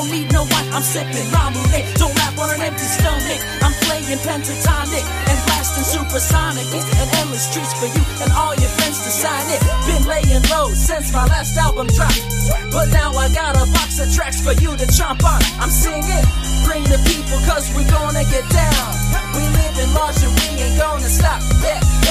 don't need no wine, I'm sipping Ramune. Don't rap on an empty stomach, I'm playing pentatonic and blasting supersonic. It's an endless streets for you and all your friends to sign it. Been laying low since my last album dropped, but now I got a box of tracks for you to chomp on. I'm singing, bring the people cause we gonna get down. We live in large and we ain't gonna stop, yeah.